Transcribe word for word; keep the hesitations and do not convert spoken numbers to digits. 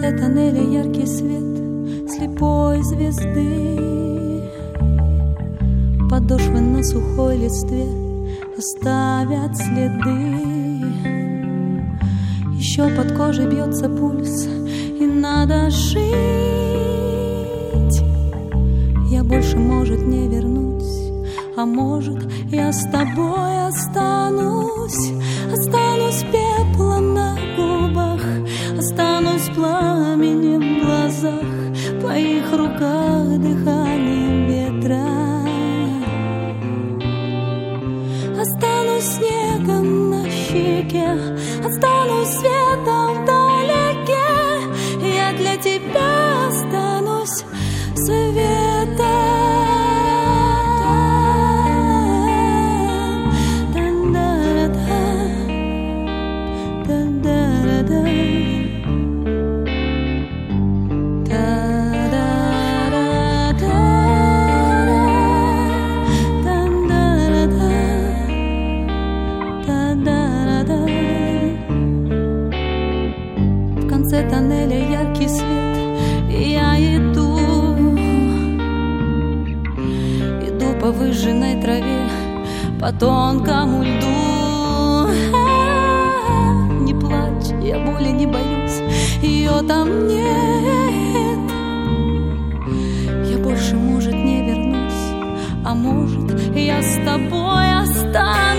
конце тоннеля яркий свет слепой звезды. Подошвы на сухой листве оставят следы. Еще под кожей бьется пульс, и надо жить. Я больше, может, не вернусь, а может, я с тобой останусь. Останусь пеплом на губах, останусь пламенем в глазах, в твоих руках дыханием ветра. Останусь снегом на щеке, останусь светом вдалеке. Я для тебя останусь светом. В конце тоннеля яркий свет, и я иду, иду по выжженной траве, по тонкому льду. Не плачь, я боли не боюсь, ее там нет. Я больше, может, не вернусь, а может, я с тобой останусь.